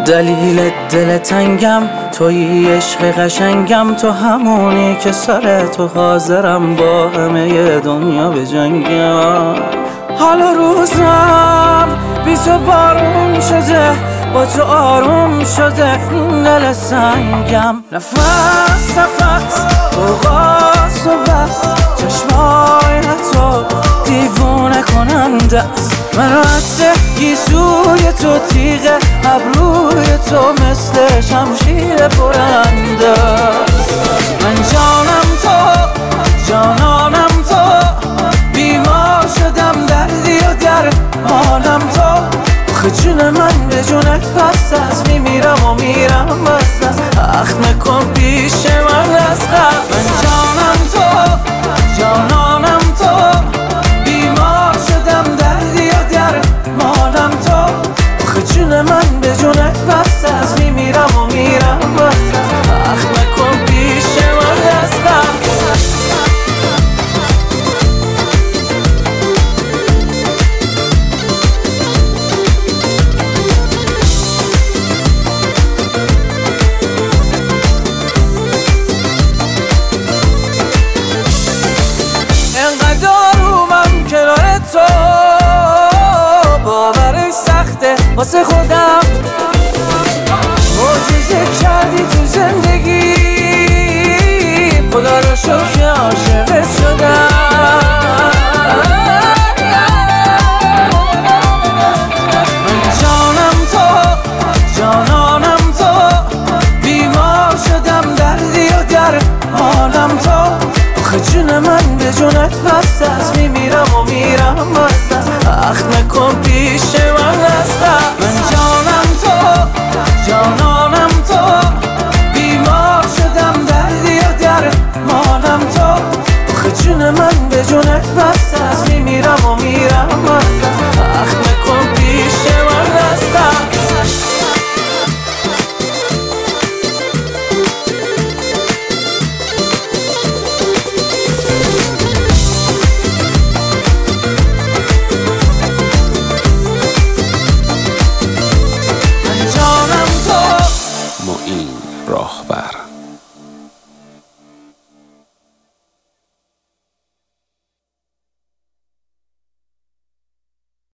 دلیل دل تنگم تویی، عشق قشنگم تو، همونی که سر تو حاضرم با همه دنیا بجنگم. حالا روزم بی تو بارون شده، با تو آروم شده این دل سنگم. نفس نفس اوقات و بس، چشمای تو دیوونه کننده است. من رد گیسوی تو، تیغ ابروی تو مثل شمشیر برنده است. من جانم تو، جانانم تو، بیمار شدم دردی و درمانم تو. آخه جون من به جونت پس از میمیرم و میرم بس از اخم نکن پیش من از قبل. من جانم تو، جانانم تو، بیمار شدم دردی و درمانم تو. آخه جون من به جونت پس از میمیرم و میرم بس از اخم نکن پیش من از قبل. تو باورش سخته واسه خودم، معجزه کردی تو زندگی، خدا رو شکر عاشقت شدم. من جانم تو، جانانم تو، بیمار شدم دردی و درمانم تو. آخه جون من به جونت پس از میمیرم و میرم بس از اخم نکن پیش من از من جانم تو، جانم